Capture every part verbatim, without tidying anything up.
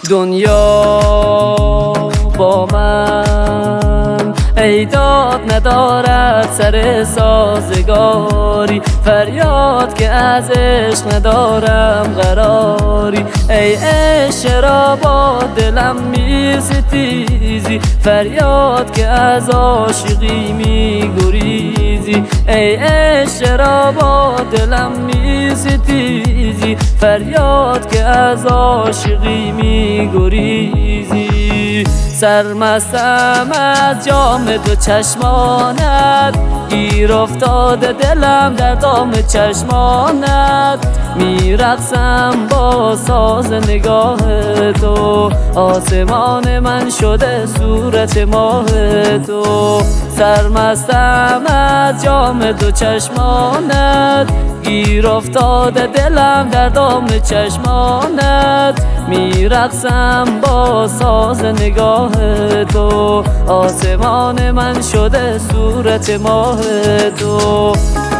دنیا با من ای داد ندارد سر سازگاری، فریاد که از عشق ندارم قراری. ای عشق چرا با دلم می‌ستیزی، فریاد که از عاشقی می‌گریزی. ای عشق چرا با دلم می‌ستیزی، فریاد که از عاشقی می‌گریزی. سرمستم از جام دو چشمانت، گیر افتاده دلم در دام چشمانت. میرقصم با ساز نگاه تو، آسمان من شده صورت ماه تو. سرمستم از جام دو چشمانت، گیر افتاده دلم در دام چشمانت. میرقصم با ساز نگاه تو، آسمان من شده صورت ماه تو.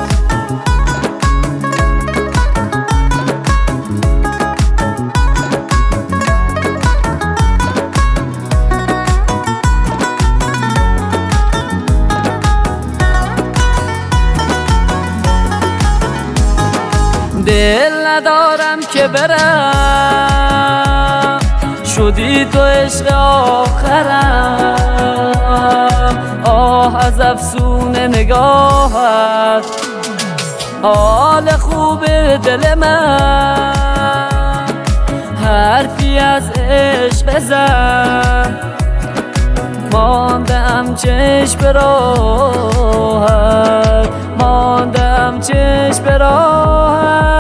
دل ندارم که برم، شدی تو عشق آخرم. آه از افسون نگاهت، حال خوب دل من. حرفی از عشق بزن، ماندم چشم به راهت، ماندم چشم به راهت.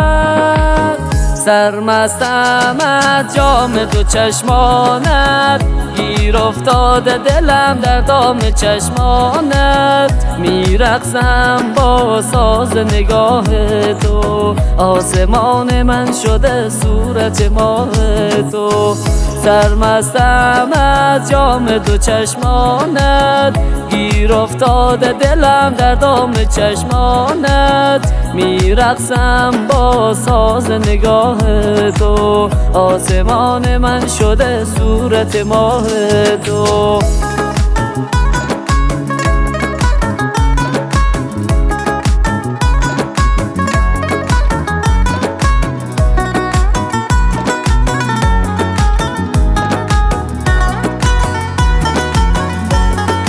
سرمستم از جام دو چشمانت، گیر افتاده دلم در دام چشمانت. میرقصم با ساز نگاه تو، آسمان من شده صورت ماه تو. سرمستم از جام دو چشمانت، گیر افتاده دلم در دام چشمانت. میرقصم با ساز نگاه تو، آسمان من شده صورت ماه تو.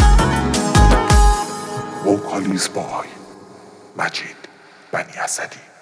Vocalized by Majid Baniasadi.